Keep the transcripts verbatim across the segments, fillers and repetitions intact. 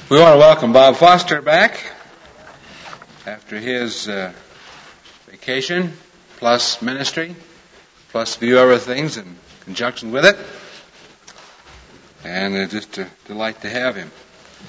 We want to welcome Bob Foster back after his uh, vacation, plus ministry, plus a few other things in conjunction with it. And it's just a delight to have him.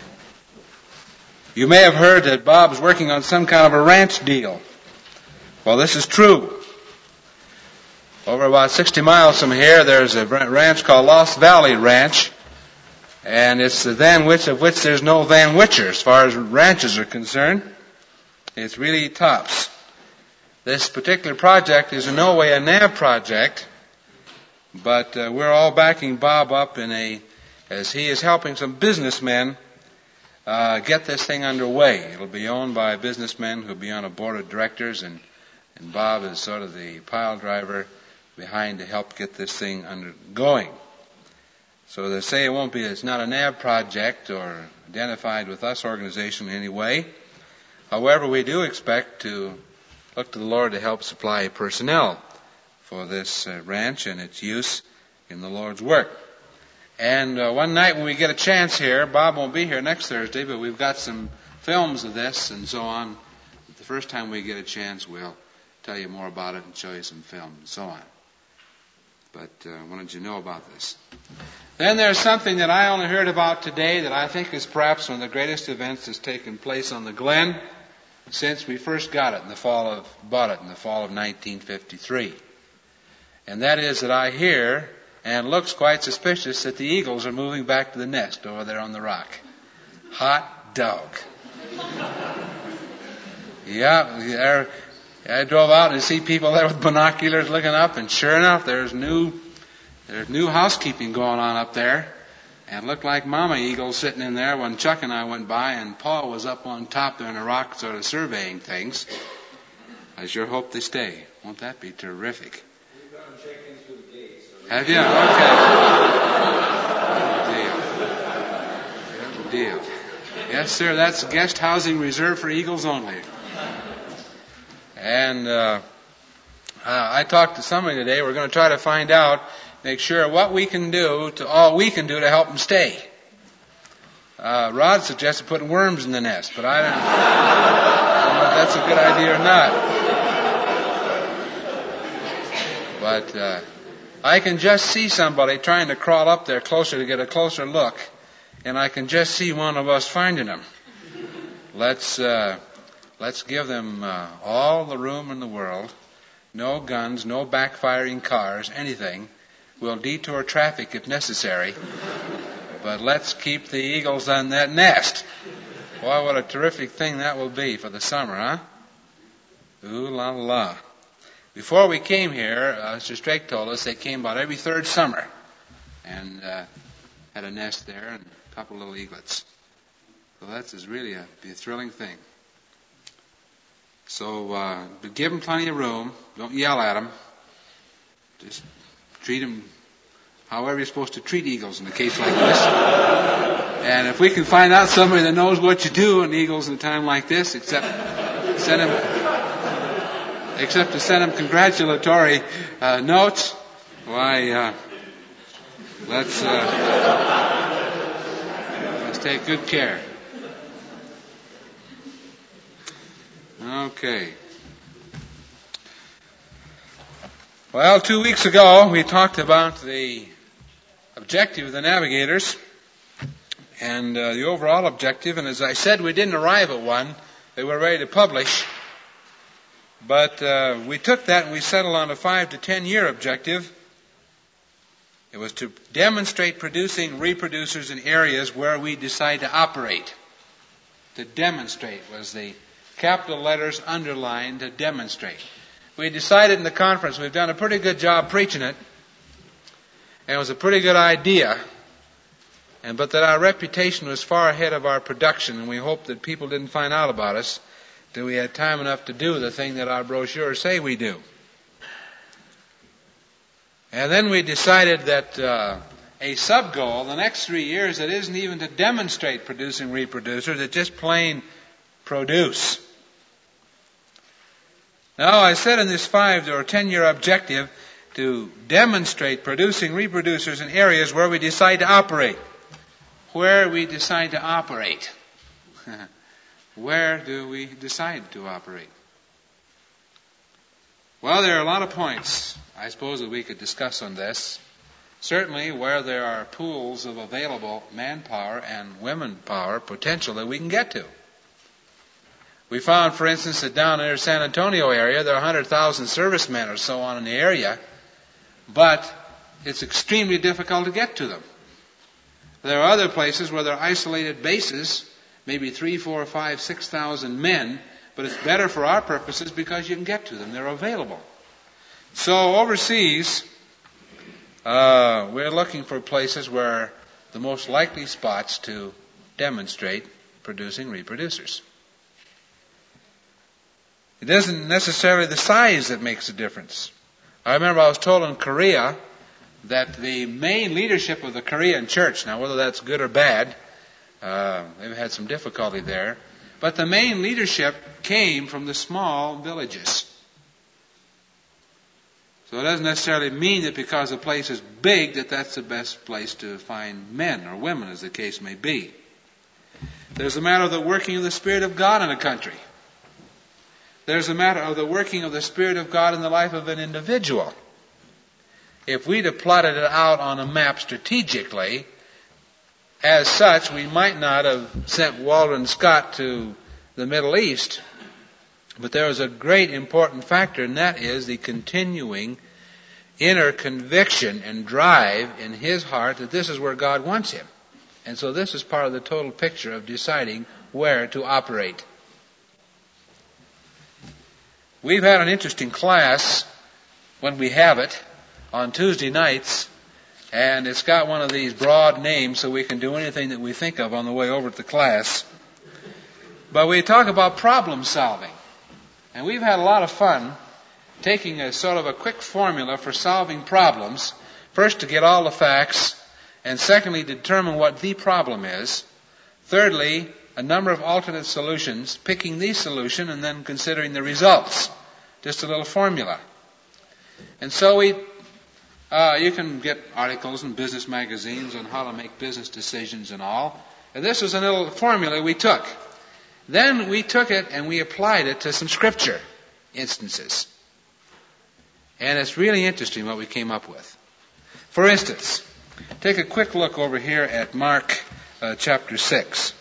You may have heard that Bob's working on some kind of a ranch deal. Well, this is true. Over about sixty miles from here, there's a ranch called Lost Valley Ranch. And it's the Van Witch of which there's no Van Witcher as far as ranches are concerned. It's really tops. This particular project is in no way a N A B project, but uh, we're all backing Bob up in a, as he is helping some businessmen uh, get this thing underway. It'll be owned by businessmen who'll be on a board of directors, and, and Bob is sort of the pile driver behind to help get this thing under going. So they say it won't be, it's not a N A B project or identified with us organization in any way. However, we do expect to look to the Lord to help supply personnel for this uh, ranch and its use in the Lord's work. And uh, one night when we get a chance here, Bob won't be here next Thursday, but we've got some films of this and so on. The first time we get a chance, we'll tell you more about it and show you some film and so on. But I uh, wanted you to know about this. Then there's something that I only heard about today that I think is perhaps one of the greatest events that's taken place on the Glen since we first got it in the fall of, bought it in the fall of nineteen fifty-three. And that is that I hear, and it looks quite suspicious, that the eagles are moving back to the nest over there on the rock. Hot dog. Yeah, they're... I drove out and see people there with binoculars looking up, and sure enough, there's new, there's new housekeeping going on up there, and it looked like Mama Eagle sitting in there when Chuck and I went by, and Paul was up on top there in a rock, sort of surveying things. I sure hope they stay. Won't that be terrific? We've got them checking through the gates. So have you? Okay. Good deal. Good deal. Yes, sir. That's guest housing reserved for eagles only. And uh, uh, I talked to somebody today. We're going to try to find out, make sure what we can do, to all we can do to help them stay. Uh, Rod suggested putting worms in the nest, but I don't, I don't know if that's a good idea or not. But uh, I can just see somebody trying to crawl up there closer to get a closer look, and I can just see one of us finding them. Let's... Uh, Let's give them uh, all the room in the world. No guns, no backfiring cars, anything. We'll detour traffic if necessary. But let's keep the eagles on that nest. Boy, what a terrific thing that will be for the summer, huh? Ooh la la. Before we came here, uh, Mister Strake told us they came about every third summer and uh, had a nest there and a couple little eaglets. So that's is really a, be a thrilling thing. So, uh, but give them plenty of room. Don't yell at them. Just treat them however you're supposed to treat eagles in a case like this. And if we can find out somebody that knows what you do on eagles in a time like this, except send them, except to send them congratulatory uh, notes, why, uh, let's uh, let's take good care. Okay. Well, two weeks ago we talked about the objective of the navigators and uh, the overall objective, and as I said, we didn't arrive at one. They were ready to publish, but uh, we took that and we settled on a five to ten year objective. It was to demonstrate producing reproducers in areas where we decide to operate. To demonstrate was the capital letters underlined, to demonstrate. We decided in the conference, we've done a pretty good job preaching it, and it was a pretty good idea, and but that our reputation was far ahead of our production, and we hoped that people didn't find out about us till we had time enough to do the thing that our brochures say we do. And then we decided that uh, a sub-goal, the next three years, it isn't even to demonstrate producing reproducers, it's just plain produce. Now, I said in this five or ten year objective to demonstrate producing reproducers in areas where we decide to operate. Where we decide to operate. where do we decide to operate? Well, there are a lot of points, I suppose, that we could discuss on this. Certainly where there are pools of available manpower and women power potential that we can get to. We found, for instance, that down in the San Antonio area, there are one hundred thousand servicemen or so on in the area, but it's extremely difficult to get to them. There are other places where there are isolated bases, maybe three, four, five, six thousand men, but it's better for our purposes because you can get to them. They're available. So overseas, uh, we're looking for places where the most likely spots to demonstrate producing reproducers. It isn't necessarily the size that makes a difference. I remember I was told in Korea that the main leadership of the Korean church, now whether that's good or bad, uh, they've had some difficulty there, but the main leadership came from the small villages. So it doesn't necessarily mean that because a place is big that that's the best place to find men or women, as the case may be. There's a matter of the working of the Spirit of God in a country. There's a matter of the working of the Spirit of God in the life of an individual. If we'd have plotted it out on a map strategically, as such, we might not have sent Walter Scott to the Middle East. But there is a great important factor, and that is the continuing inner conviction and drive in his heart that this is where God wants him. And so this is part of the total picture of deciding where to operate. We've had an interesting class when we have it on Tuesday nights, and it's got one of these broad names so we can do anything that we think of on the way over to the class. But we talk about problem solving. And we've had a lot of fun taking a sort of a quick formula for solving problems. First, to get all the facts, and secondly, determine what the problem is. Thirdly, a number of alternate solutions, picking the solution and then considering the results. Just a little formula. And so we, uh, you can get articles in business magazines on how to make business decisions and all. And this was a little formula we took. Then we took it and we applied it to some scripture instances. And it's really interesting what we came up with. For instance, take a quick look over here at Mark uh, chapter six.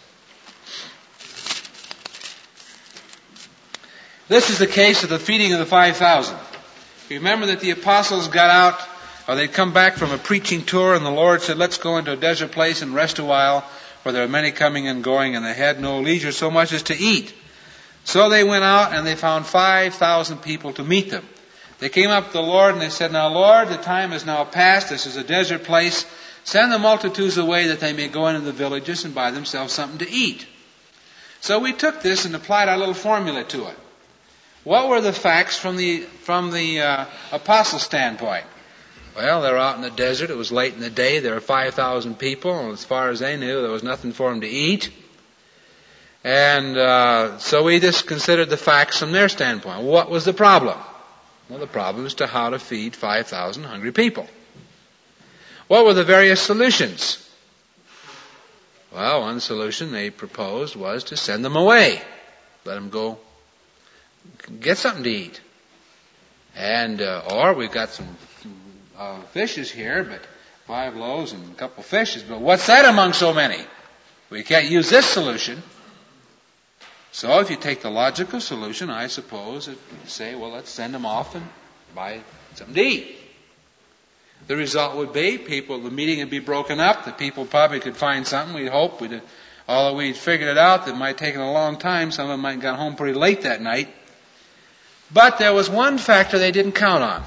This is the case of the feeding of the five thousand. You remember that the apostles got out, or they'd come back from a preaching tour, and the Lord said, let's go into a desert place and rest a while, for there are many coming and going, and they had no leisure so much as to eat. So they went out, and they found five thousand people to meet them. They came up to the Lord, and they said, now, Lord, the time is now past. This is a desert place. Send the multitudes away that they may go into the villages and buy themselves something to eat. So we took this and applied our little formula to it. What were the facts from the from the uh, apostle standpoint? Well, they were out in the desert. It was late in the day. There were five thousand people. And as far as they knew, there was nothing for them to eat. And uh, so we just considered the facts from their standpoint. What was the problem? Well, the problem is to how to feed five thousand hungry people. What were the various solutions? Well, one solution they proposed was to send them away. Let them go get something to eat. And, uh, or we've got some uh, fishes here, but five loaves and a couple fishes, but what's that among so many? We can't use this solution. So if you take the logical solution, I suppose, it would say, well, let's send them off and buy something to eat. The result would be people, the meeting would be broken up. The people probably could find something. We'd hope. We'd, although we'd figured it out, that it might take a long time. Some of them might have got home pretty late that night. But there was one factor they didn't count on.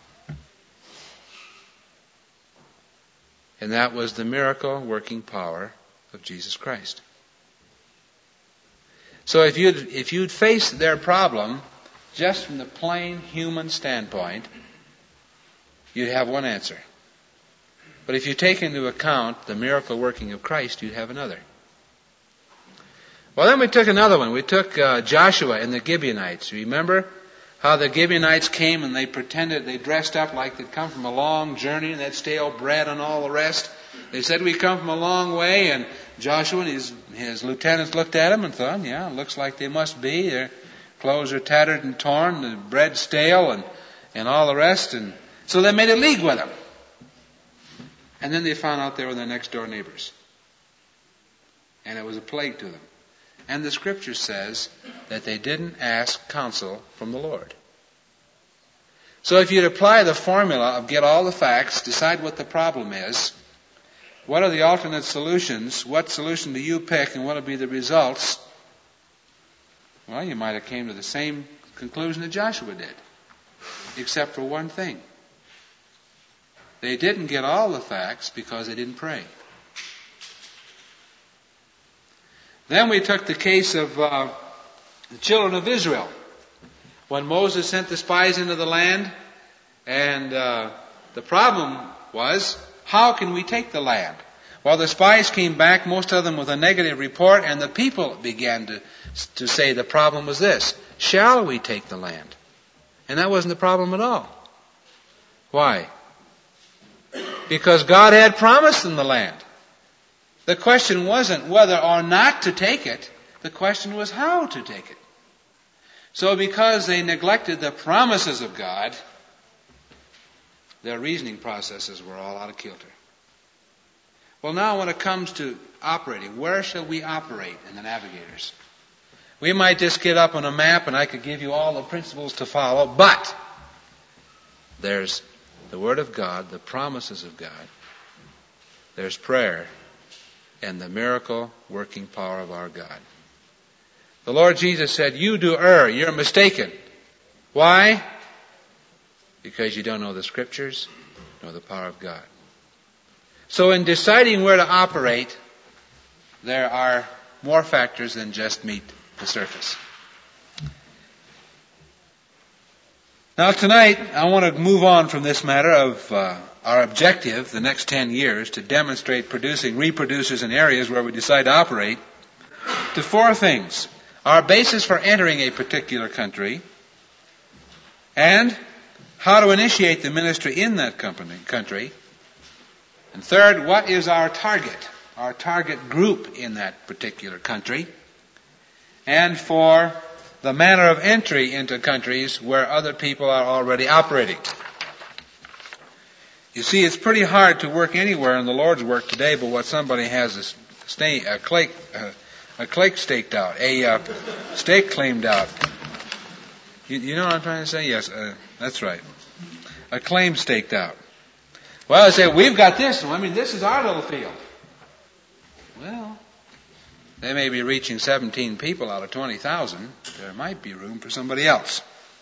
And that was the miracle working power of Jesus Christ. So if you'd, if you'd face their problem just from the plain human standpoint, you'd have one answer. But if you take into account the miracle working of Christ, you'd have another. Well, then we took another one. We took uh, Joshua and the Gibeonites. Remember how the Gibeonites came and they pretended, they dressed up like they'd come from a long journey and they had stale bread and all the rest. They said, we come from a long way, and Joshua and his, his lieutenants looked at him and thought, yeah, it looks like they must be. Their clothes are tattered and torn, the bread stale, and, and all the rest. And so they made a league with him. And then they found out they were their next door neighbors. And it was a plague to them. And the scripture says that they didn't ask counsel from the Lord. So if you'd apply the formula of get all the facts, decide what the problem is, what are the alternate solutions, what solution do you pick, and what will be the results, well, you might have came to the same conclusion that Joshua did, except for one thing. They didn't get all the facts because they didn't pray. Then we took the case of uh, the children of Israel. When Moses sent the spies into the land, and uh, the problem was, how can we take the land? Well, the spies came back, most of them with a negative report, and the people began to, to say the problem was this: shall we take the land? And that wasn't the problem at all. Why? Because God had promised them the land. The question wasn't whether or not to take it. The question was how to take it. So because they neglected the promises of God, their reasoning processes were all out of kilter. Well, now when it comes to operating, where shall we operate in the Navigators? We might just get up on a map and I could give you all the principles to follow, but there's the Word of God, the promises of God. There's prayer and the miracle working power of our God. The Lord Jesus said, you do err, you're mistaken. Why? Because you don't know the Scriptures, nor the power of God. So in deciding where to operate, there are more factors than just meet the surface. Now tonight, I want to move on from this matter of uh, our objective, the next ten years, to demonstrate producing reproducers in areas where we decide to operate, to four things. Our basis for entering a particular country, and how to initiate the ministry in that company, country. And third, what is our target, our target group in that particular country. And for the manner of entry into countries where other people are already operating. You see, it's pretty hard to work anywhere in the Lord's work today but what somebody has a, stake, a, clake, uh, a clake staked out, a uh, stake claimed out. You, you know what I'm trying to say? Yes, uh, that's right. A claim staked out. Well, I say, we've got this. I mean, this is our little field. Well, they may be reaching seventeen people out of twenty thousand. There might be room for somebody else.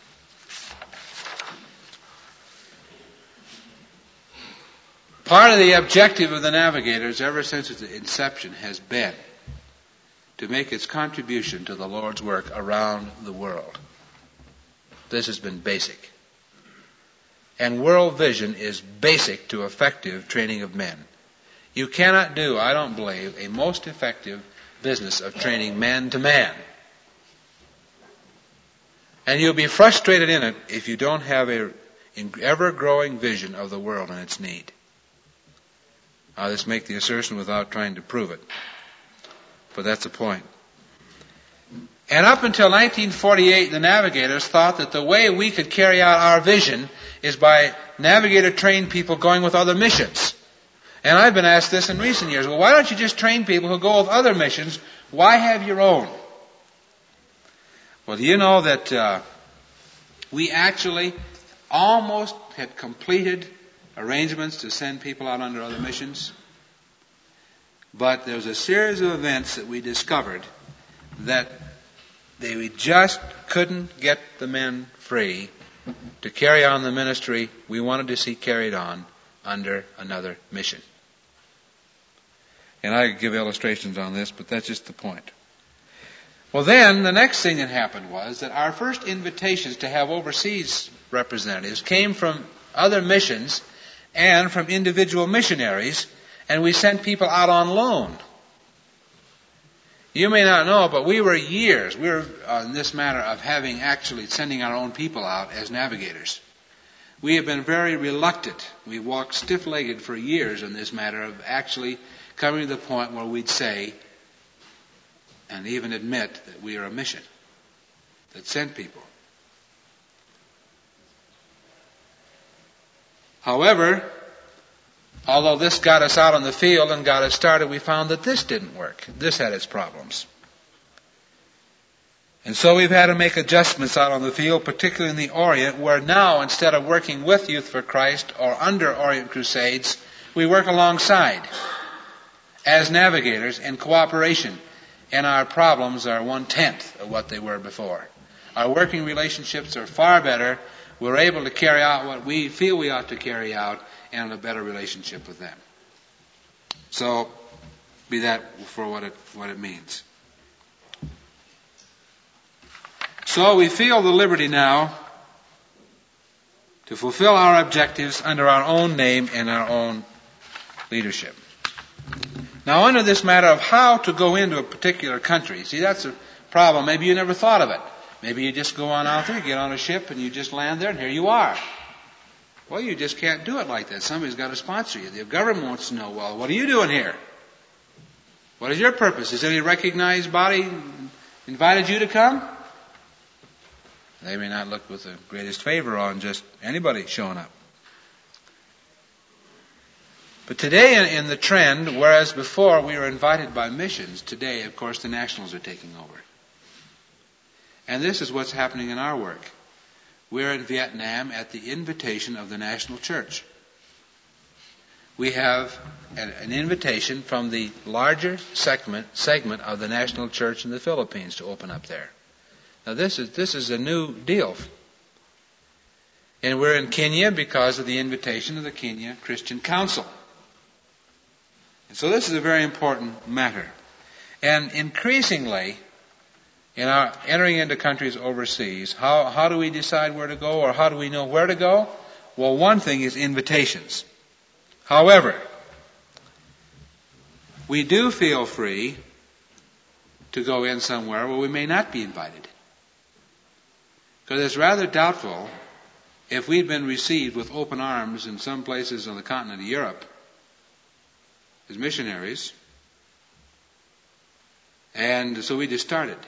Part of the objective of the Navigators ever since its inception has been to make its contribution to the Lord's work around the world. This has been basic. And world vision is basic to effective training of men. You cannot do, I don't believe, a most effective business of training man to man. And you'll be frustrated in it if you don't have a ever-growing vision of the world and its need. I'll just make the assertion without trying to prove it. But that's the point. And up until nineteen forty-eight, the Navigators thought that the way we could carry out our vision is by Navigator-trained people going with other missions. And I've been asked this in recent years. Well, why don't you just train people who go with other missions? Why have your own? Well, do you know that uh, we actually almost had completed arrangements to send people out under other missions? But there was a series of events that we discovered that they we just couldn't get the men free to carry on the ministry we wanted to see carried on under another mission. And I could give illustrations on this, but that's just the point. Well, then, the next thing that happened was that our first invitations to have overseas representatives came from other missions and from individual missionaries, and we sent people out on loan. You may not know, but we were years, we were on this matter of having actually sending our own people out as navigators. We have been very reluctant. We walked stiff-legged for years on this matter of actually coming to the point where we'd say and even admit that we are a mission that sent people. However, although this got us out on the field and got us started, we found that this didn't work. This had its problems. And so we've had to make adjustments out on the field, particularly in the Orient, where now, instead of working with Youth for Christ or under Orient Crusades, we work alongside as navigators in cooperation, and our problems are one-tenth of what they were before. Our working relationships are far better. We're able to carry out what we feel we ought to carry out and a better relationship with them. So, be that for what it, what it means. So we feel the liberty now to fulfill our objectives under our own name and our own leadership. Now, under this matter of how to go into a particular country, see, that's a problem. Maybe you never thought of it. Maybe you just go on out there, get on a ship, and you just land there, and here you are. Well, you just can't do it like that. Somebody's got to sponsor you. The government wants to know, well, what are you doing here? What is your purpose? Has any recognized body invited you to come? They may not look with the greatest favor on just anybody showing up. But today in, in the trend, whereas before we were invited by missions, today, of course, the nationals are taking over. And this is what's happening in our work. We're in Vietnam at the invitation of the National Church. We have an, an invitation from the larger segment, segment of the National Church in the Philippines to open up there. Now this is this is a new deal. And we're in Kenya because of the invitation of the Kenya Christian Council. And so this is a very important matter. And increasingly, in our entering into countries overseas, how, how do we decide where to go, or how do we know where to go? Well, one thing is invitations. However, we do feel free to go in somewhere where we may not be invited. Because it's rather doubtful if we'd been received with open arms in some places on the continent of Europe as missionaries. And so we just started.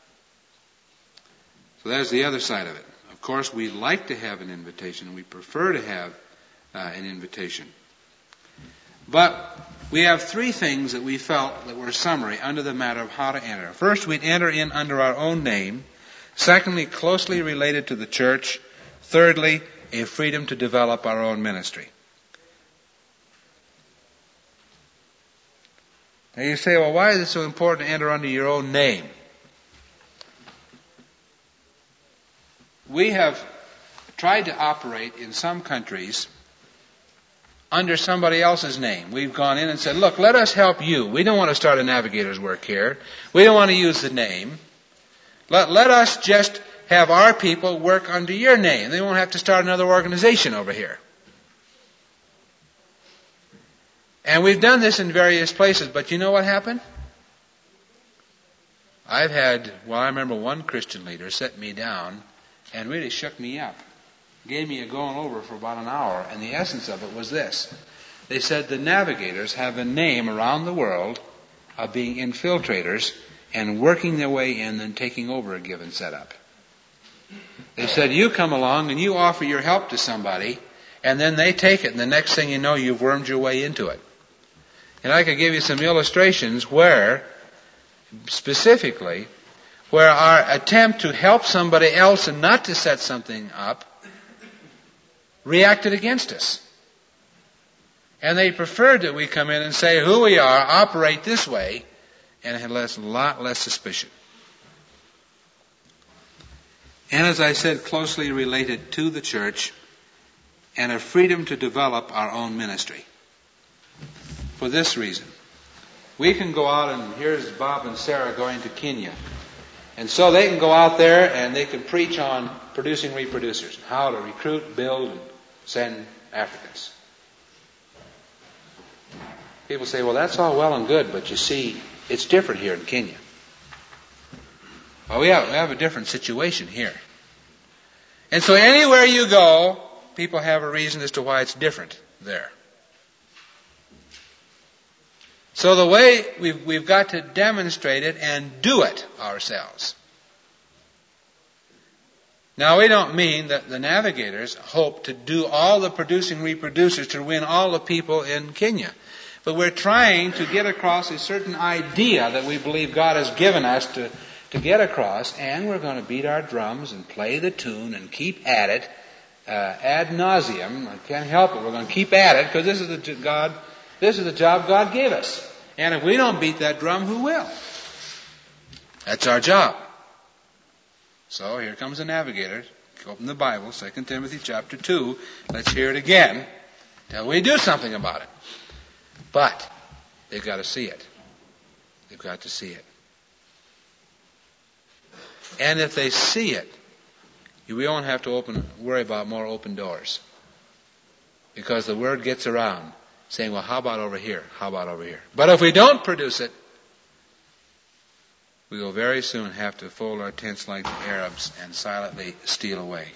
So there's the other side of it. Of course, we like to have an invitation. We prefer to have uh, an invitation. But we have three things that we felt that were summary under the matter of how to enter. First, we'd enter in under our own name. Secondly, closely related to the church. Thirdly, a freedom to develop our own ministry. Now you say, well, why is it so important to enter under your own name? We have tried to operate in some countries under somebody else's name. We've gone in and said, look, let us help you. We don't want to start a navigator's work here. We don't want to use the name. Let, let us just have our people work under your name. They won't have to start another organization over here. And we've done this in various places, but you know what happened? I've had, well, I remember one Christian leader set me down and really shook me up. Gave me a going over for about an hour, and the essence of it was this. They said the navigators have a name around the world of being infiltrators and working their way in and taking over a given setup. They said, you come along and you offer your help to somebody, and then they take it, and the next thing you know, you've wormed your way into it. And I could give you some illustrations where, specifically, where our attempt to help somebody else and not to set something up reacted against us. And they preferred that we come in and say who we are, operate this way, and had less, a lot less suspicion. And as I said, closely related to the church, and a freedom to develop our own ministry. For this reason, we can go out, and here's Bob and Sarah going to Kenya. And so they can go out there and they can preach on producing reproducers, how to recruit, build, and send Africans. People say, well, that's all well and good, but you see, it's different here in Kenya. Well, we have, we have a different situation here. And so anywhere you go, people have a reason as to why it's different there. So the way we've, we've got to demonstrate it and do it ourselves. Now, we don't mean that the navigators hope to do all the producing reproducers to win all the people in Kenya. But we're trying to get across a certain idea that we believe God has given us to, to get across, and we're going to beat our drums and play the tune and keep at it uh, ad nauseum. I can't help it. We're going to keep at it because this is the God, this is the job God gave us. And if we don't beat that drum, who will? That's our job. So here comes the navigator. Open the Bible, Second Timothy chapter two. Let's hear it again till we do something about it. But they've got to see it. They've got to see it. And if they see it, we won't have to open, worry about more open doors. Because the word gets around saying, well, how about over here? How about over here? But if we don't produce it, we will very soon have to fold our tents like the Arabs and silently steal away.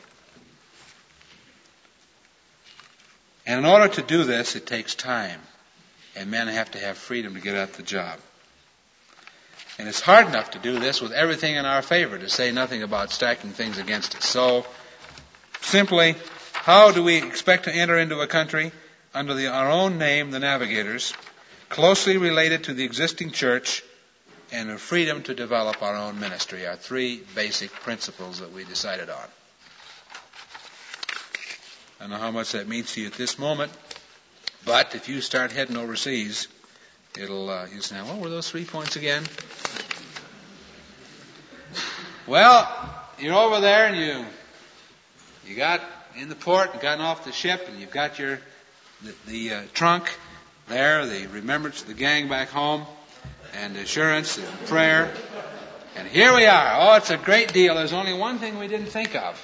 And in order to do this, it takes time. And men have to have freedom to get at the job. And it's hard enough to do this with everything in our favor, to say nothing about stacking things against us. So, simply, how do we expect to enter into a country under the, our own name, the navigators, closely related to the existing church, and a freedom to develop our own ministry? Our three basic principles that we decided on. I don't know how much that means to you at this moment, but if you start heading overseas, it'll, uh, you say, what were those three points again? Well, you're over there and you, you got in the port and gotten off the ship and you've got your, the, the uh, trunk there, the remembrance of the gang back home, and assurance and prayer. And here we are. Oh, it's a great deal. There's only one thing we didn't think of.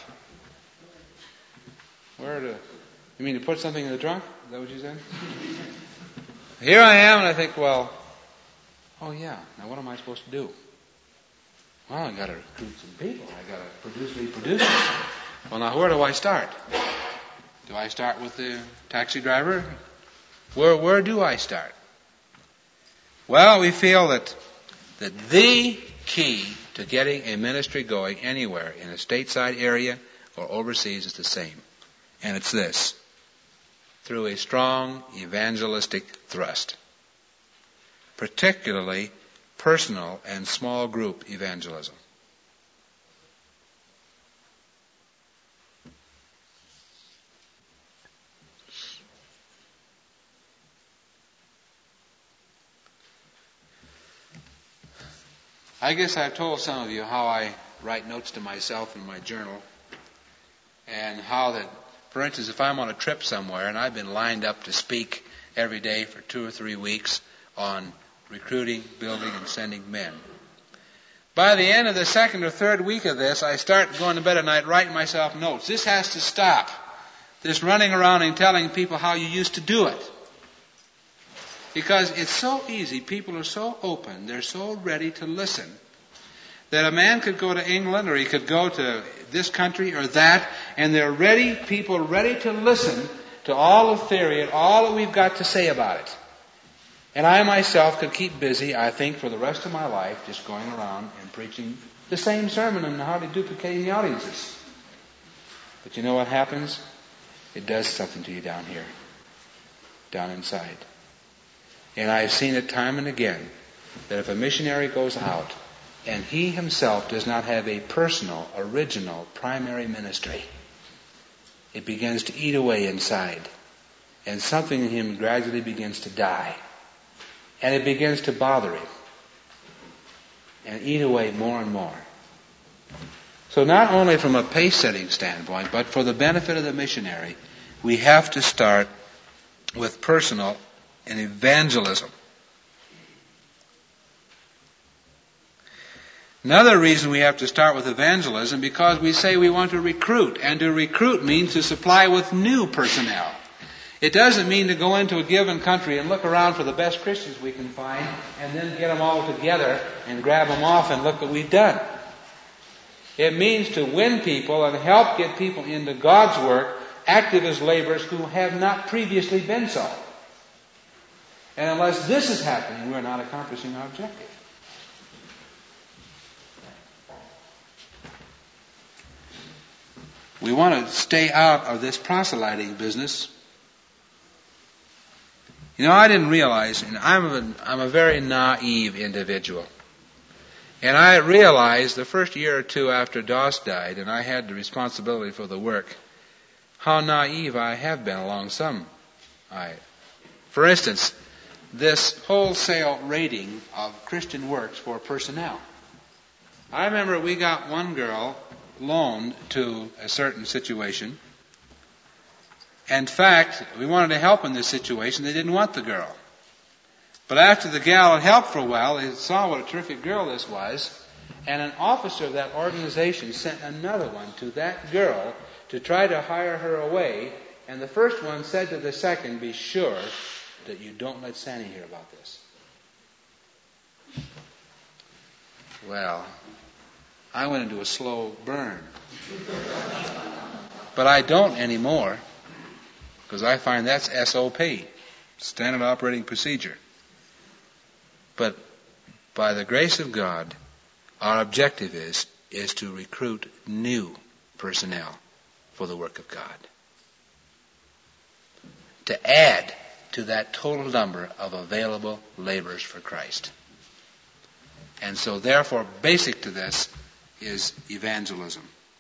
Where to, you mean to put something in the trunk? Is that what you said? Here I am, and I think, well, oh yeah, now what am I supposed to do? Well, I got to recruit some people. I got to produce, reproduce. Well, now where do I start? Do I start with the taxi driver? Where where do I start? Well, we feel that that the key to getting a ministry going anywhere in a stateside area or overseas is the same. And it's this: through a strong evangelistic thrust, particularly personal and small group evangelism. I guess I've told some of you how I write notes to myself in my journal, and how that, for instance, if I'm on a trip somewhere and I've been lined up to speak every day for two or three weeks on recruiting, building, and sending men, by the end of the second or third week of this, I start going to bed at night writing myself notes. This has to stop. This running around and telling people how you used to do it. Because it's so easy. People are so open. They're so ready to listen. That a man could go to England or he could go to this country or that, and they're ready, people ready to listen to all of theory and all that we've got to say about it. And I myself could keep busy, I think, for the rest of my life just going around and preaching the same sermon and hardly duplicating the audiences. But you know what happens? It does something to you down here, down inside. And I've seen it time and again that if a missionary goes out and he himself does not have a personal, original, primary ministry, it begins to eat away inside. And something in him gradually begins to die. And it begins to bother him. And eat away more and more. So not only from a pace-setting standpoint, but for the benefit of the missionary, we have to start with personal and evangelism. Another reason we have to start with evangelism, because we say we want to recruit, and to recruit means to supply with new personnel. It doesn't mean to go into a given country and look around for the best Christians we can find and then get them all together and grab them off and look what we've done. It means to win people and help get people into God's work active as laborers who have not previously been so. And unless this is happening, we're not accomplishing our objective. We want to stay out of this proselyting business. You know, I didn't realize, and I'm a, I'm a very naive individual. And I realized the first year or two after Doss died, and I had the responsibility for the work, how naive I have been along some. I, for instance, this wholesale rating of Christian works for personnel. I remember we got one girl loaned to a certain situation. In fact, we wanted to help in this situation. They didn't want the girl. But after the gal had helped for a while, they saw what a terrific girl this was, and an officer of that organization sent another one to that girl to try to hire her away, and the first one said to the second, "Be sure that you don't let Sandy hear about this." Well, I went into a slow burn. But I don't anymore, because I find that's S O P, Standard Operating Procedure. But by the grace of God, our objective is, is to recruit new personnel for the work of God. To add to that total number of available laborers for Christ. And so therefore, basic to this is evangelism.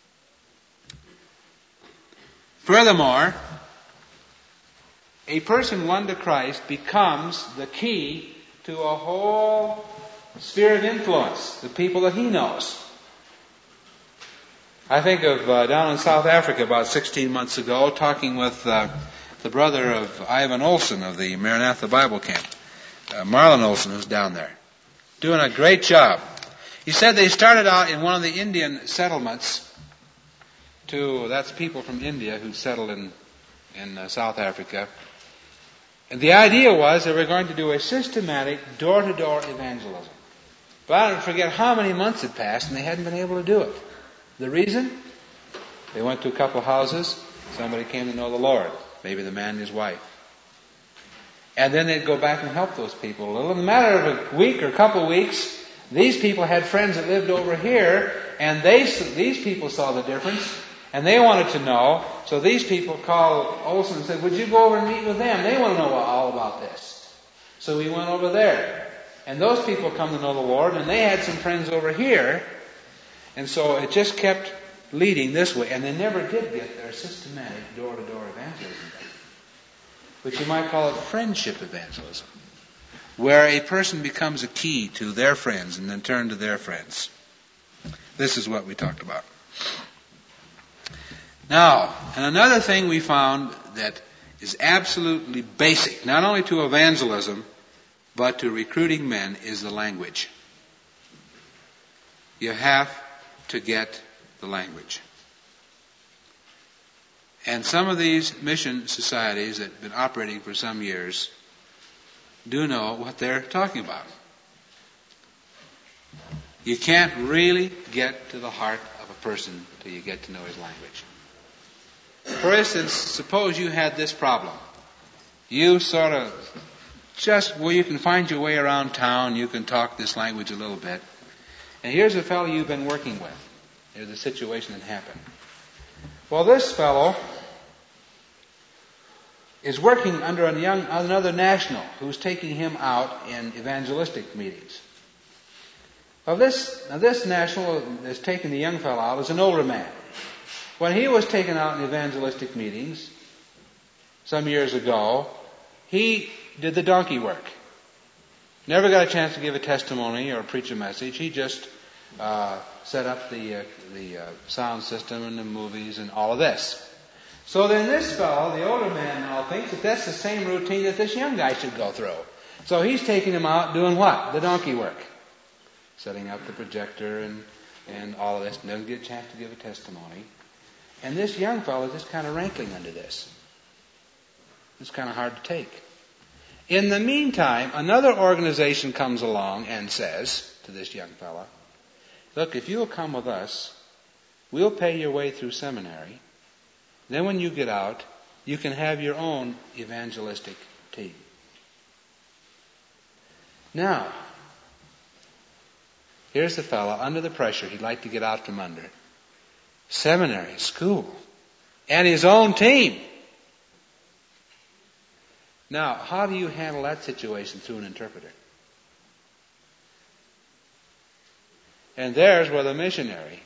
Furthermore, a person won to Christ becomes the key to a whole sphere of influence, the people that he knows. I think of uh, down in South Africa about sixteen months ago, talking with uh, the brother of Ivan Olson of the Maranatha Bible Camp, uh, Marlon Olson, who's down there, doing a great job. He said they started out in one of the Indian settlements to, that's people from India who settled in, in uh, South Africa. And the idea was they were going to do a systematic door-to-door evangelism. But I don't forget how many months had passed and they hadn't been able to do it. The reason? They went to a couple of houses. Somebody came to know the Lord. Maybe the man and his wife. And then they'd go back and help those people a little. In the matter of a week or a couple of weeks, these people had friends that lived over here, and they these people saw the difference, and they wanted to know. So these people called Olson and said, "Would you go over and meet with them? They want to know all about this." So we went over there. And those people come to know the Lord, and they had some friends over here. And so it just kept leading this way. And they never did get their systematic door-to-door evangelism done, which you might call it friendship evangelism, where a person becomes a key to their friends and then turn to their friends. This is what we talked about. Now, and another thing we found that is absolutely basic, not only to evangelism, but to recruiting men, is the language. You have to get the language. And some of these mission societies that have been operating for some years do know what they're talking about. You can't really get to the heart of a person till you get to know his language. For instance, suppose you had this problem. You sort of just, well, you can find your way around town, you can talk this language a little bit. And here's a fellow you've been working with. Here's the situation that happened. Well, this fellow is working under a young, another national who's taking him out in evangelistic meetings. Well, this, now this national that's taking the young fellow out is an older man. When he was taken out in evangelistic meetings some years ago, he did the donkey work. Never got a chance to give a testimony or preach a message. He just uh, set up the uh, the uh, sound system and the movies and all of this. So then this fellow, the older man now, thinks that that's the same routine that this young guy should go through. So he's taking him out doing what? The donkey work. Setting up the projector and, and all of this. And doesn't get a chance to give a testimony. And this young fellow is just kind of rankling under this. It's kind of hard to take. In the meantime, another organization comes along and says to this young fellow, "Look, if you'll come with us, we'll pay your way through seminary, Then when you get out, you can have your own evangelistic team. Now, here's the fellow under the pressure he'd like to get out from under. Seminary, school, and his own team. Now, how do you handle that situation through an interpreter? And there's where the missionary,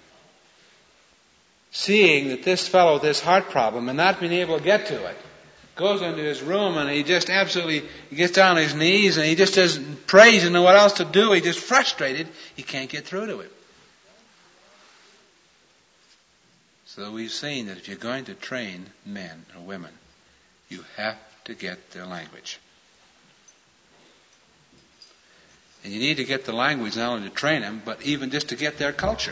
seeing that this fellow with this heart problem and not being able to get to it, goes into his room and he just absolutely he gets down on his knees and he just doesn't prays, he doesn't know what else to do. He's just frustrated. He can't get through to him. So we've seen that if you're going to train men or women, you have to get their language. And you need to get the language not only to train them, but even just to get their culture.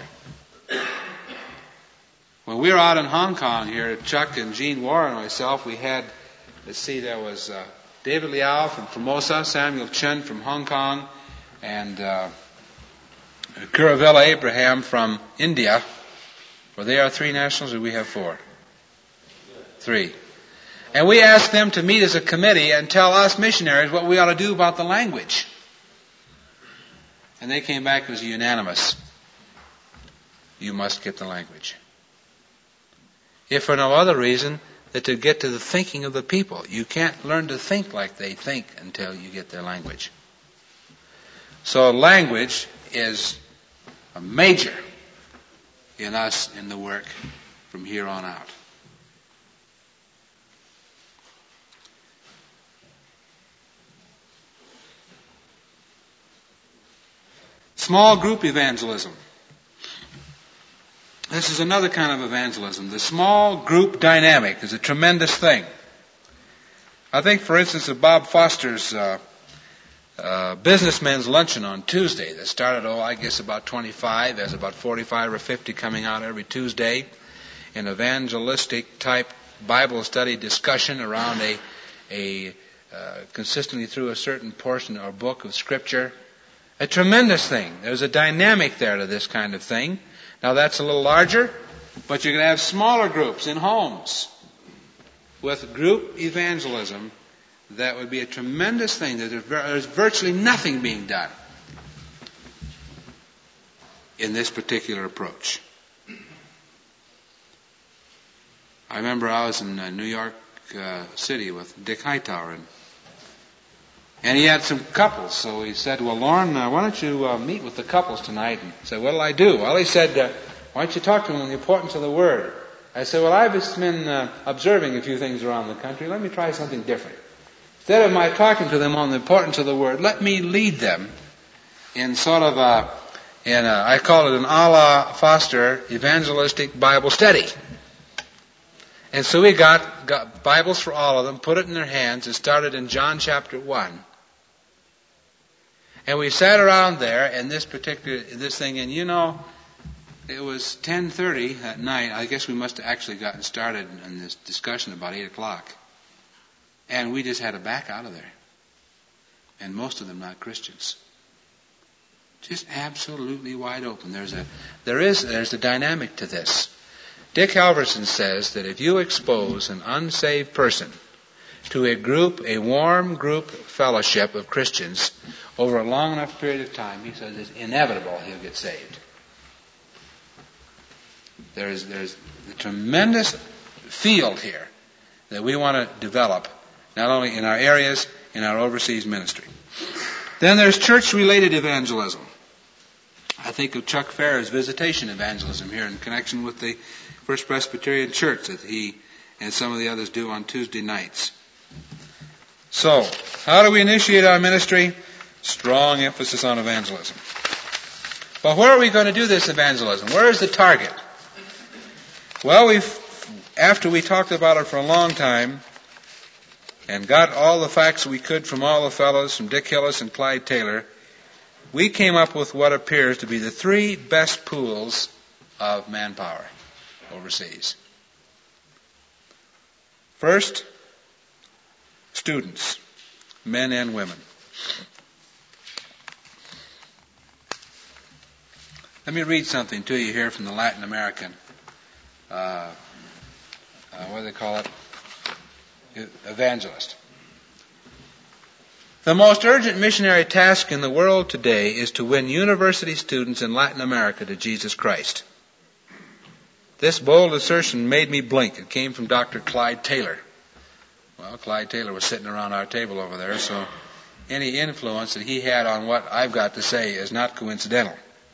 When we were out in Hong Kong here, Chuck and Jean Warren and myself, we had, let's see, there was uh, David Liao from Formosa, Samuel Chen from Hong Kong, and uh, Kuravella Abraham from India. Were they our three nationals, or we have four? Three. And we asked them to meet as a committee and tell us missionaries what we ought to do about the language. And they came back, it was unanimous. You must get the language. If for no other reason, that to get to the thinking of the people. You can't learn to think like they think until you get their language. So language is a major in us in the work from here on out. Small group evangelism. This is another kind of evangelism. The small group dynamic is a tremendous thing. I think, for instance, of Bob Foster's uh, uh, businessmen's luncheon on Tuesday that started, oh, I guess about twenty-five. There's about forty-five or fifty coming out every Tuesday. An evangelistic type Bible study discussion around a, a uh, consistently through a certain portion or book of Scripture. A tremendous thing. There's a dynamic there to this kind of thing. Now that's a little larger, but you're going to have smaller groups in homes with group evangelism. That would be a tremendous thing. There's virtually nothing being done in this particular approach. I remember I was in uh, New York uh, City with Dick Hightower, and And he had some couples, so he said, well, Lauren, uh, why don't you uh, meet with the couples tonight? And I said, what'll I do? Well, he said, uh, why don't you talk to them on the importance of the Word? I said, well, I've just been uh, observing a few things around the country. Let me try something different. Instead of my talking to them on the importance of the Word, let me lead them in sort of a, in a I call it an a la Foster evangelistic Bible study. And so we got, got Bibles for all of them, put it in their hands, and started in John chapter one. And we sat around there in this particular, this thing, and you know, it was ten thirty at night. I guess we must have actually gotten started in this discussion about eight o'clock. And we just had to back out of there. And most of them not Christians. Just absolutely wide open. There's a, there is, there's a dynamic to this. Dick Halverson says that if you expose an unsaved person to a group, a warm group fellowship of Christians over a long enough period of time, he says it's inevitable he'll get saved. There's, there's a tremendous field here that we want to develop, not only in our areas, in our overseas ministry. Then there's church-related evangelism. I think of Chuck Farrer's visitation evangelism here in connection with the First Presbyterian Church that he and some of the others do on Tuesday nights. So, how do we initiate our ministry? Strong emphasis on evangelism. But where are we going to do this evangelism? Where is the target? Well, we've, after we talked about it for a long time and got all the facts we could from all the fellows, from Dick Hillis and Clyde Taylor, we came up with what appears to be the three best pools of manpower overseas. First, students, men and women. Let me read something to you here from the Latin American uh, uh, uh, what do they call it? Evangelist. The most urgent missionary task in the world today is to win university students in Latin America to Jesus Christ. This bold assertion made me blink. It came from Doctor Clyde Taylor. Well, Clyde Taylor was sitting around our table over there, so any influence that he had on what I've got to say is not coincidental.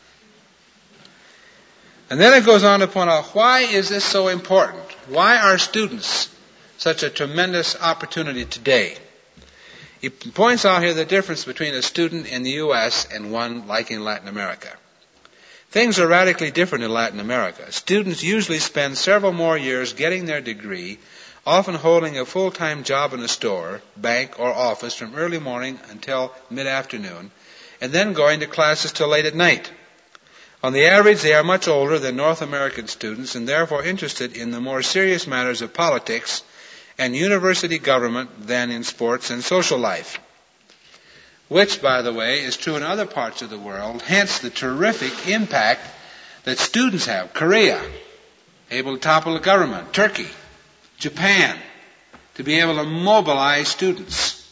And then it goes on to point out, why is this so important? Why are students such a tremendous opportunity today? He points out here the difference between a student in the U S and one like in Latin America. Things are radically different in Latin America. Students usually spend several more years getting their degree, often holding a full-time job in a store, bank, or office from early morning until mid-afternoon, and then going to classes till late at night. On the average, they are much older than North American students and therefore interested in the more serious matters of politics and university government than in sports and social life. Which, by the way, is true in other parts of the world, hence the terrific impact that students have. Korea, able to topple the government. Turkey, Japan, to be able to mobilize students.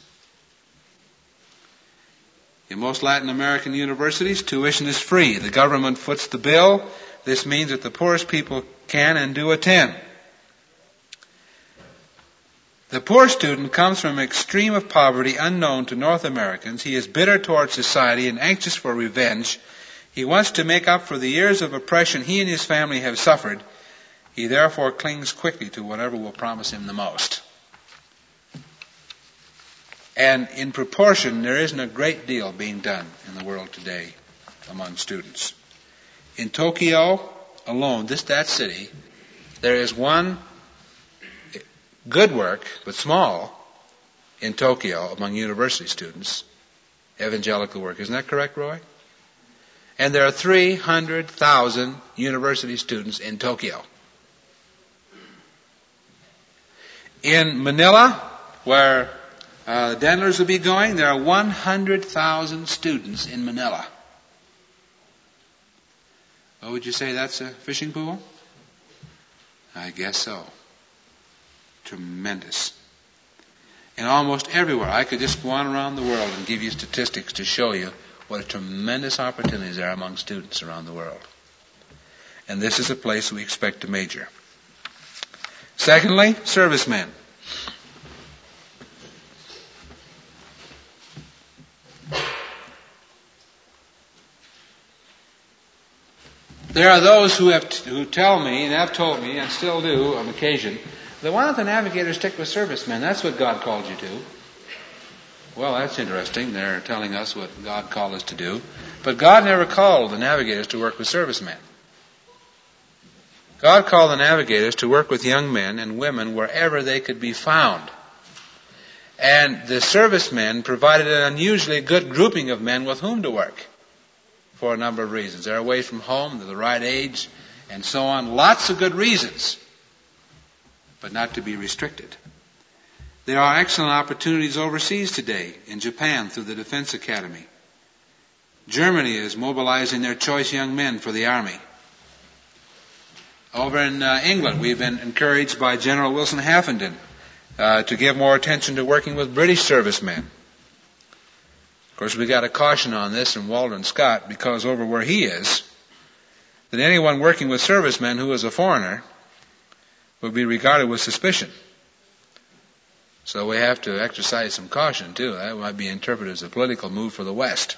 In most Latin American universities, tuition is free. The government foots the bill. This means that the poorest people can and do attend. The poor student comes from an extreme of poverty unknown to North Americans. He is bitter towards society and anxious for revenge. He wants to make up for the years of oppression he and his family have suffered. He therefore clings quickly to whatever will promise him the most. And in proportion, there isn't a great deal being done in the world today among students. In Tokyo alone, this that city, there is one good work, but small, in Tokyo among university students, evangelical work. Isn't that correct, Roy? And there are three hundred thousand university students in Tokyo. In Manila, where uh, the Dendlers will be going, there are one hundred thousand students in Manila. What would you say, that's a fishing pool? I guess so. Tremendous. And almost everywhere. I could just go on around the world and give you statistics to show you what a tremendous opportunities there are among students around the world. And this is a place we expect to major. Secondly, servicemen. There are those who have t- who tell me, and have told me, and still do on occasion, that why don't the navigators stick with servicemen? That's what God called you to. Well, that's interesting. They're telling us what God called us to do. But God never called the navigators to work with servicemen. God called the navigators to work with young men and women wherever they could be found. And the servicemen provided an unusually good grouping of men with whom to work for a number of reasons. They're away from home, they're the right age, and so on. Lots of good reasons, but not to be restricted. There are excellent opportunities overseas today, in Japan through the Defense Academy. Germany is mobilizing their choice young men for the Army. Over in uh, England, we've been encouraged by General Wilson Haffenden uh, to give more attention to working with British servicemen. Of course, we got a caution on this from Walden Scott, because over where he is, that anyone working with servicemen who is a foreigner would be regarded with suspicion. So we have to exercise some caution, too. That might be interpreted as a political move for the West.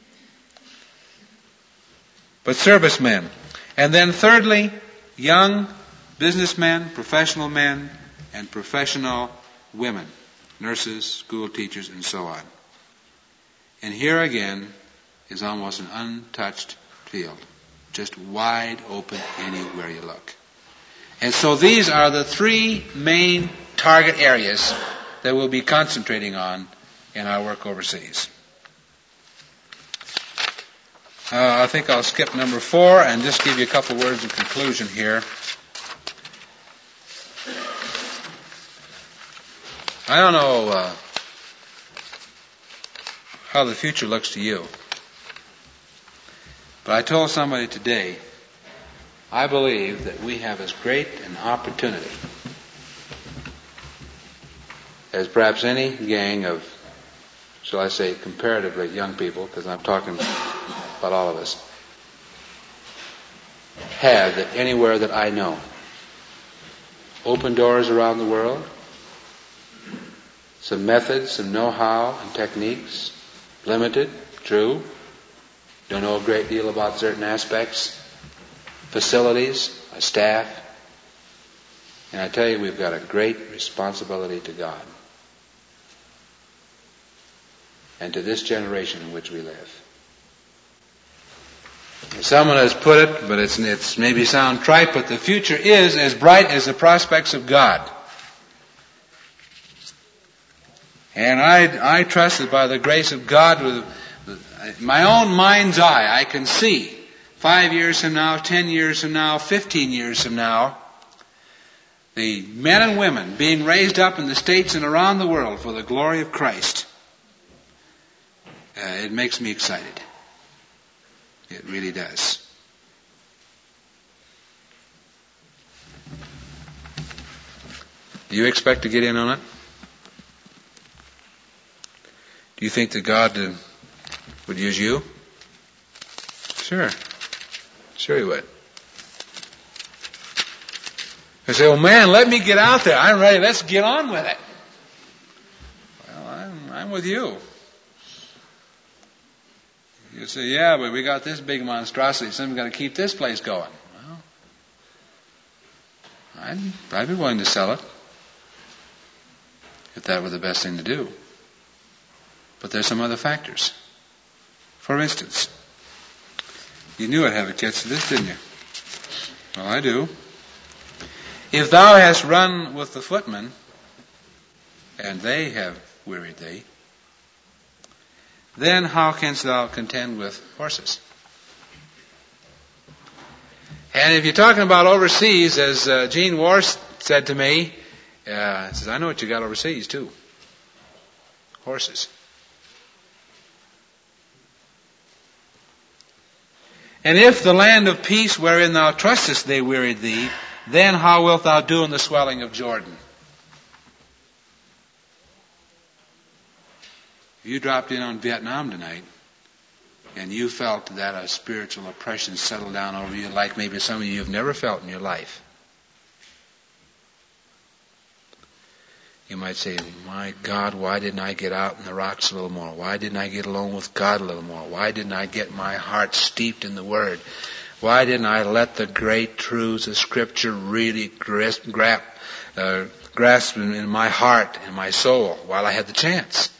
But servicemen. And then thirdly, young businessmen, professional men, and professional women, nurses, school teachers, and so on. And here again is almost an untouched field, just wide open anywhere you look. And so these are the three main target areas that we'll be concentrating on in our work overseas. Uh, I think I'll skip number four and just give you a couple words in conclusion here. I don't know uh, how the future looks to you, but I told somebody today, I believe that we have as great an opportunity as perhaps any gang of, shall I say, comparatively young people, because I'm talking about all of us, have that anywhere that I know. Open doors around the world, some methods, some know-how and techniques, limited, true, don't know a great deal about certain aspects, facilities, a staff, and I tell you, we've got a great responsibility to God and to this generation in which we live. Someone has put it, but it's, it's maybe sound trite, but the future is as bright as the prospects of God. And I, I trust that by the grace of God, with my own mind's eye, I can see five years from now, ten years from now, fifteen years from now, the men and women being raised up in the States and around the world for the glory of Christ. Uh, it makes me excited. It really does. Do you expect to get in on it? Do you think that God uh, would use you? Sure. Sure He would. I say, oh man, let me get out there. I'm ready. Let's get on with it. Well, I'm, I'm with you. You say, yeah, but we got this big monstrosity. Somebody's got to keep this place going. Well, I'd, I'd be willing to sell it if that were the best thing to do. But there's some other factors. For instance, you knew I'd have a catch to this, didn't you? Well, I do. If thou hast run with the footmen, and they have wearied thee, then how canst thou contend with horses? And if you're talking about overseas, as uh, Gene Warst said to me, uh, he says, I know what you got overseas too. Horses. And if the land of peace wherein thou trustest they wearied thee, then how wilt thou do in the swelling of Jordan? If you dropped in on Vietnam tonight, and you felt that a spiritual oppression settled down over you like maybe some of you have never felt in your life, you might say, my God, why didn't I get out in the rocks a little more? Why didn't I get alone with God a little more? Why didn't I get my heart steeped in the Word? Why didn't I let the great truths of Scripture really grasp, grasp, uh, grasp in, in my heart and my soul while I had the chance?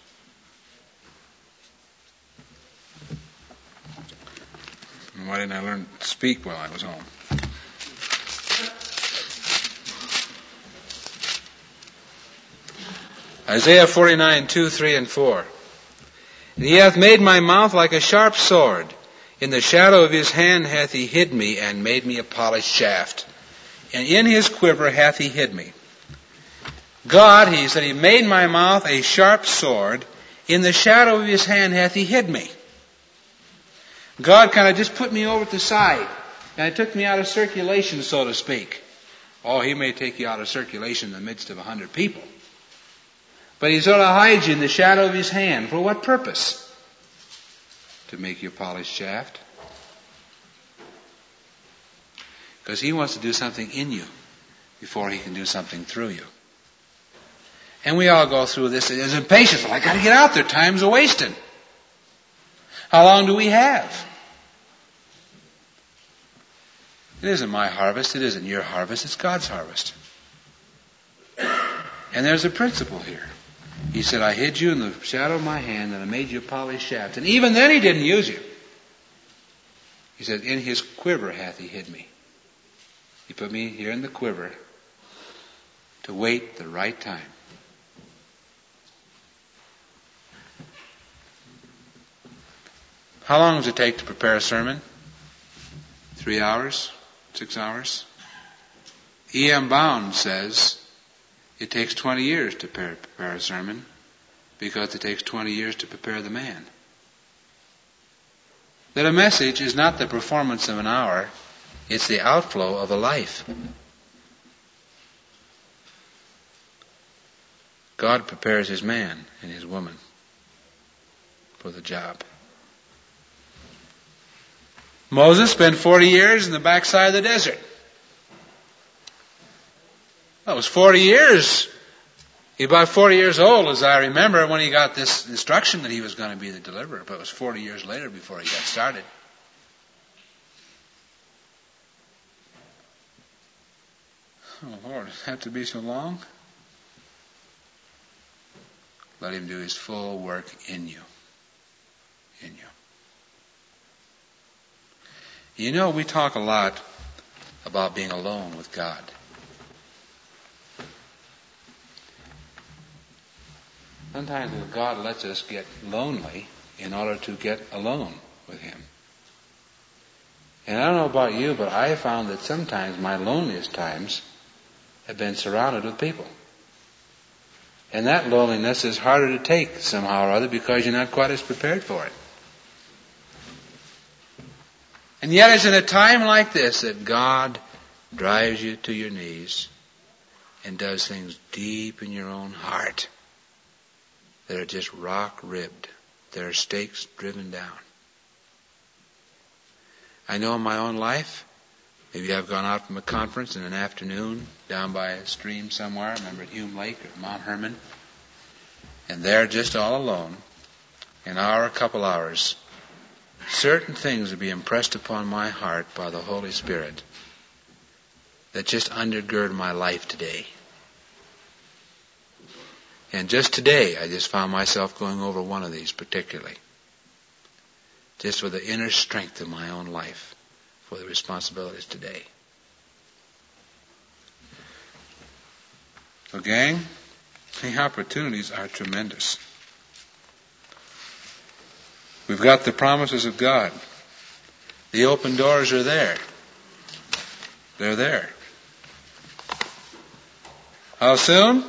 And why didn't I learn to speak while I was home? Isaiah forty-nine, two, three, and four. And he hath made my mouth like a sharp sword. In the shadow of his hand hath he hid me, and made me a polished shaft. And in his quiver hath he hid me. God, he said, he made my mouth a sharp sword. In the shadow of his hand hath he hid me. God kind of just put me over to the side. And it took me out of circulation, so to speak. Oh, he may take you out of circulation in the midst of a hundred people. But he sort of hides you in the shadow of his hand. For what purpose? To make you a polished shaft. Because he wants to do something in you before he can do something through you. And we all go through this as impatience. Well, I got to get out there. Time's a wasting. How long do we have? It isn't my harvest. It isn't your harvest. It's God's harvest. And there's a principle here. He said, I hid you in the shadow of my hand and I made you a polished shaft. And even then he didn't use you. He said, in his quiver hath he hid me. He put me here in the quiver to wait the right time. How long does it take to prepare a sermon? Three hours? Six hours? E M Bound says it takes twenty years to prepare, prepare a sermon because it takes twenty years to prepare the man. That a message is not the performance of an hour, it's the outflow of a life. God prepares his man and his woman for the job. Moses spent forty years in the backside of the desert. That was forty years. He was about forty years old, as I remember, when he got this instruction that he was going to be the deliverer. But it was forty years later before he got started. Oh, Lord, does it have to be so long? Let him do his full work in you. In you. You know, we talk a lot about being alone with God. Sometimes God lets us get lonely in order to get alone with him. And I don't know about you, but I have found that sometimes my loneliest times have been surrounded with people. And that loneliness is harder to take somehow or other because you're not quite as prepared for it. And yet it's in a time like this that God drives you to your knees and does things deep in your own heart that are just rock-ribbed. There are stakes driven down. I know in my own life, maybe I've gone out from a conference in an afternoon down by a stream somewhere, I remember at Hume Lake or Mount Hermon, and there just all alone, an hour, a couple hours, certain things would be impressed upon my heart by the Holy Spirit that just undergird my life today. And just today, I just found myself going over one of these particularly. Just for the inner strength of my own life for the responsibilities today. So gang, the opportunities are tremendous. We've got the promises of God. The open doors are there. They're there. How soon?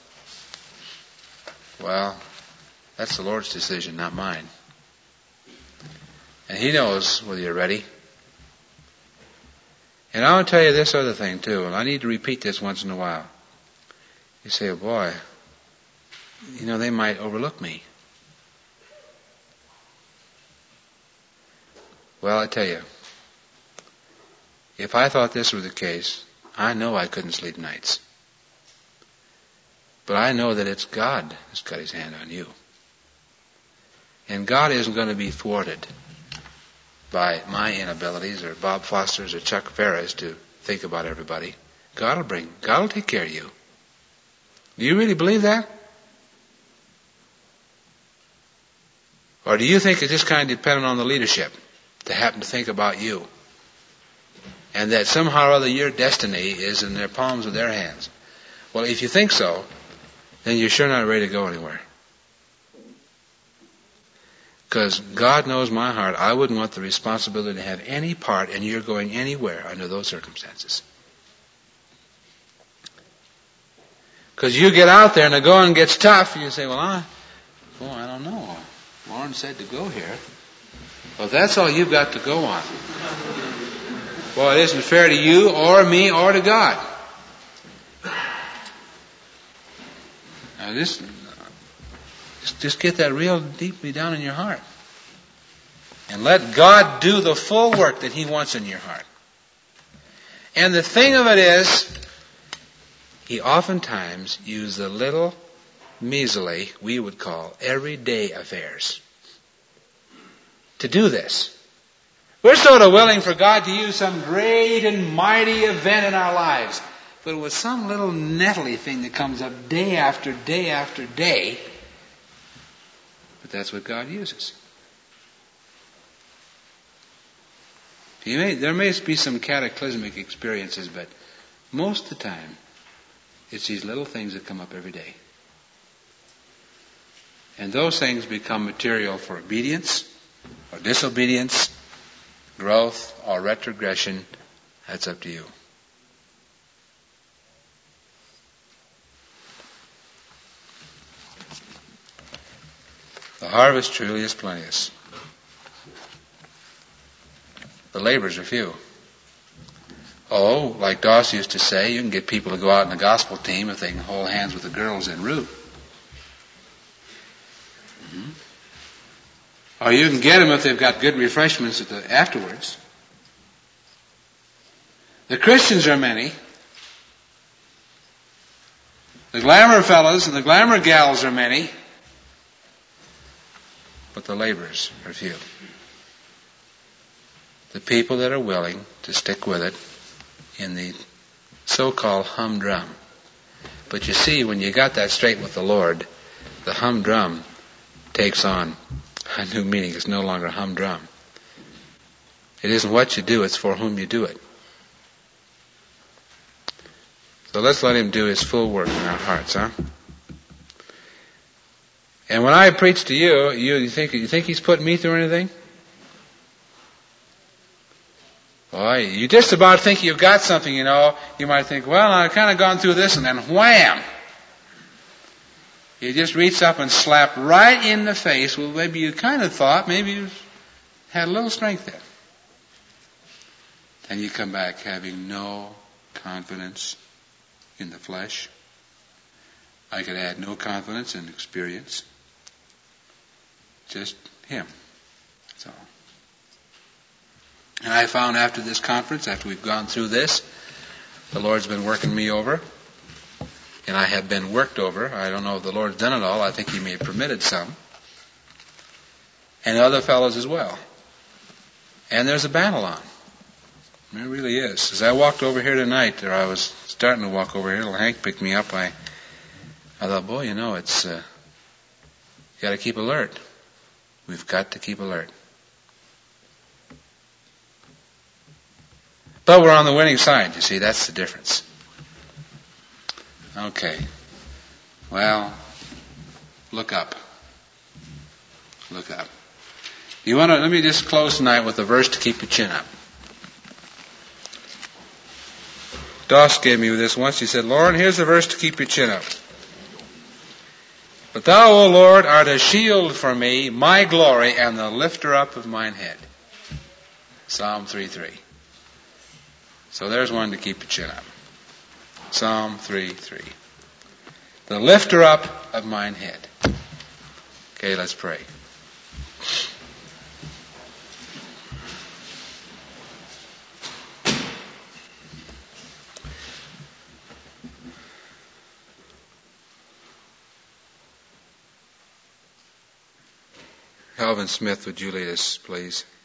Well, that's the Lord's decision, not mine. And he knows whether you're ready. And I want to tell you this other thing too, and I need to repeat this once in a while. You say, oh boy, you know, they might overlook me. Well, I tell you, if I thought this were the case, I know I couldn't sleep nights. But I know that it's God that's got his hand on you. And God isn't going to be thwarted by my inabilities or Bob Foster's or Chuck Ferris to think about everybody. God will bring, God will take care of you. Do you really believe that? Or do you think it's just kind of dependent on the leadership to happen to think about you? And that somehow or other your destiny is in their palms of their hands? Well, if you think so, then you're sure not ready to go anywhere. Because God knows my heart. I wouldn't want the responsibility to have any part in your going anywhere under those circumstances. Because you get out there and the going gets tough, and you say, well, I, well, I don't know. Lauren said to go here. Well, that's all you've got to go on. Well, it isn't fair to you or me or to God. Now, this, just, just get that real deeply down in your heart. And let God do the full work that he wants in your heart. And the thing of it is, he oftentimes uses the little, measly, we would call, everyday affairs to do this. We're sort of willing for God to use some great and mighty event in our lives. But it was some little nettly thing that comes up day after day after day. But that's what God uses. You may, there may be some cataclysmic experiences, but most of the time, it's these little things that come up every day. And those things become material for obedience or disobedience, growth or retrogression. That's up to you. The harvest truly is plenteous. The labors are few. Oh, like Doss used to say, you can get people to go out in the gospel team if they can hold hands with the girls en route. Or you can get them if they've got good refreshments at the, afterwards. The Christians are many. The glamour fellows and the glamour gals are many. But the laborers are few. The people that are willing to stick with it in the so-called humdrum. But you see, when you got that straight with the Lord, the humdrum takes on a new meaning. It's no longer humdrum. It isn't what you do, it's for whom you do it. So let's let Him do His full work in our hearts, huh? And when I preach to you, you, you think you think He's put me through anything? Boy, you just about think you've got something, you know. You might think, well, I've kind of gone through this, and then wham! You just reach up and slap right in the face. Well, maybe you kind of thought, maybe you had a little strength there. And you come back having no confidence in the flesh. I could add no confidence in experience. Just Him. That's all. And I found after this conference, after we've gone through this, the Lord's been working me over. And I have been worked over. I don't know if the Lord's done it all. I think He may have permitted some. And other fellows as well. And there's a battle on. There really is. As I walked over here tonight, or I was starting to walk over here, little Hank picked me up. I, I thought, boy, you know, it's, uh, you got to keep alert. We've got to keep alert. But we're on the winning side, you see. That's the difference. Okay. Well, look up. Look up. You want to? Let me just close tonight with a verse to keep your chin up. Doss gave me this once. He said, Lord, here's a verse to keep your chin up. But thou, O Lord, art a shield for me, my glory, and the lifter up of mine head. Psalm three three. So there's one to keep your chin up. Psalm three three. The lifter up of mine head. Okay, let's pray. Calvin Smith, would you lead us, please?